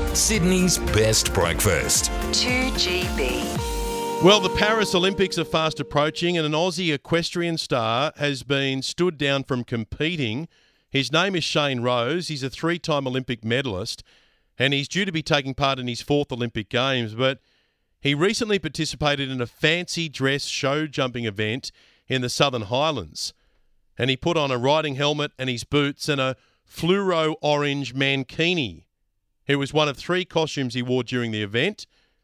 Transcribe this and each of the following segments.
Sydney's best breakfast. 2GB. Well, the Paris Olympics are fast approaching and an Aussie equestrian star has been stood down from competing. His name is Shane Rose. He's a three-time Olympic medalist and he's due to be taking part in his fourth Olympic Games, but he recently participated in a fancy dress show jumping event in the Southern Highlands, and he put on a riding helmet and his boots and a fluoro orange mankini. It was one of three costumes he wore during the event,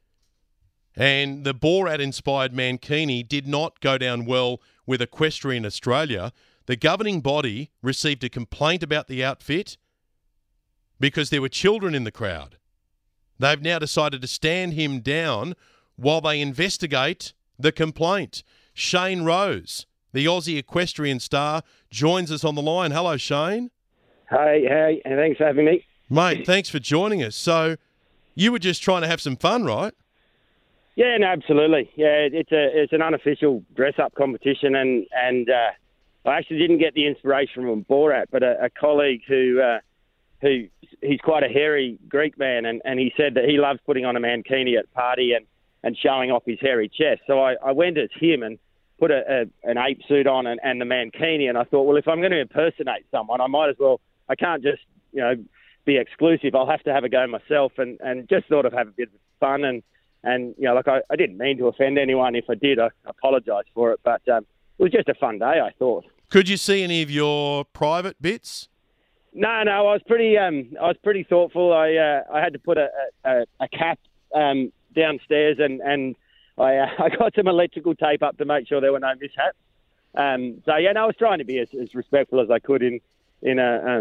and the Borat-inspired mankini did not go down well with Equestrian Australia. The governing body received a complaint about the outfit because there were children in the crowd. They've now decided to stand him down while they investigate the complaint. Shane Rose, the Aussie equestrian star, joins us on the line. Hello, Shane. Hey, and thanks for having me. Mate, thanks for joining us. So you were just trying to have some fun, right? Yeah, no, absolutely. Yeah, it's an unofficial dress-up competition, and I actually didn't get the inspiration from Borat, but a colleague who he's quite a hairy Greek man, and he said that he loves putting on a mankini at a party and showing off his hairy chest. So I went as him and put an ape suit on and the mankini, and I thought, well, if I'm going to impersonate someone, I might as well. I can't just be exclusive. I'll have to have a go myself, and just thought of have a bit of fun and I didn't mean to offend anyone. If I did, I apologise for it, but it was just a fun day, I thought. Could you see any of your private bits? No, I was pretty thoughtful. I had to put a cap downstairs, and I got some electrical tape up to make sure there were no mishaps. I was trying to be as respectful as I could in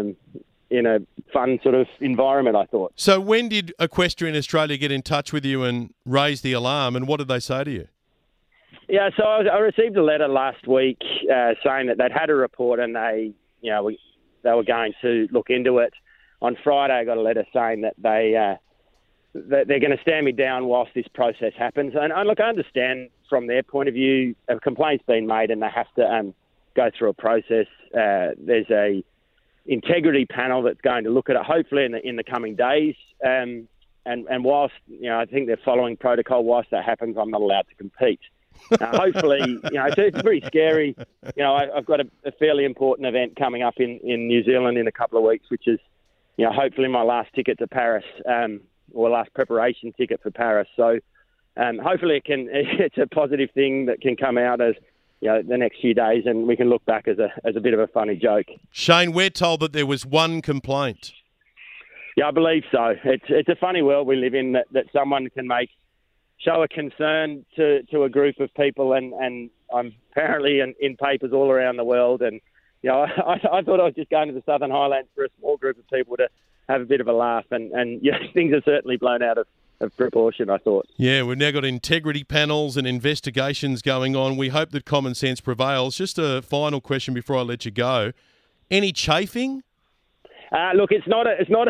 a fun sort of environment, I thought. So when did Equestrian Australia get in touch with you and raise the alarm, and what did they say to you? Yeah, so I received a letter last week saying that they'd had a report and they were going to look into it. On Friday, I got a letter saying that they're going to stand me down whilst this process happens. And look, I understand from their point of view, a complaint's been made and they have to go through a process. There's a integrity panel that's going to look at it, hopefully in the coming days. And whilst I think they're following protocol, whilst that happens, I'm not allowed to compete. Hopefully, it's pretty scary. I've got a fairly important event coming up in New Zealand in a couple of weeks, which is, hopefully my last ticket to Paris, or last preparation ticket for Paris. So hopefully it's a positive thing that can come out as the next few days, and we can look back as a bit of a funny joke. Shane, we're told that there was one complaint. Yeah, I believe so. It's a funny world we live in that someone can show a concern to a group of people, and I'm apparently in papers all around the world. And I thought I was just going to the Southern Highlands for a small group of people to have a bit of a laugh, and things are certainly blown out of proportion, I thought. Yeah, we've now got integrity panels and investigations going on. We hope that common sense prevails. Just a final question before I let you go. Any chafing? Look, it's not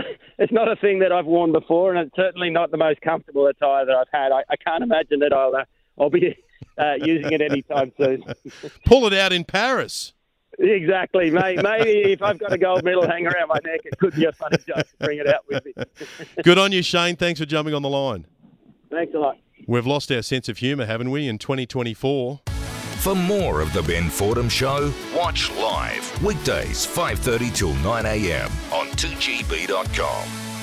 a thing that I've worn before, and it's certainly not the most comfortable attire that I've had. I can't imagine that I'll be using it anytime soon. Pull it out in Paris. Exactly, mate. Maybe if I've got a gold medal hanging around my neck, it could be a funny joke to bring it out with me. Good on you, Shane. Thanks for jumping on the line. Thanks a lot. We've lost our sense of humour, haven't we, in 2024? For more of The Ben Fordham Show, watch live weekdays 5:30 till 9 a.m. on 2GB.com.